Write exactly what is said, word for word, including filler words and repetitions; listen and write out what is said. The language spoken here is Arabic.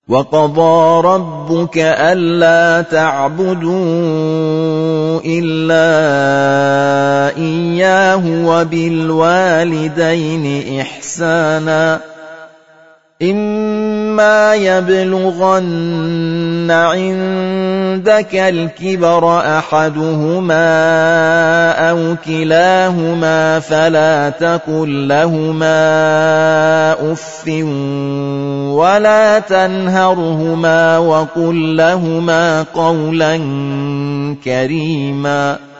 وَقَضَىٰ رَبُّكَ أَلَّا تَعْبُدُوا إِلَّا إِيَّاهُ وَبِالْوَالِدَيْنِ إِحْسَانًا ۚ إِمَّا يَبْلُغَنَّ عِندَكَ الْكِبَرَ أَحَدُهُمَا أَوْ كِلَاهُمَا فَلَا تَقُل لَّهُمَا أُفٍّ وَلَا تَنْهَرْهُمَا وَقُل لَّهُمَا قَوْلًا كَرِيمًا.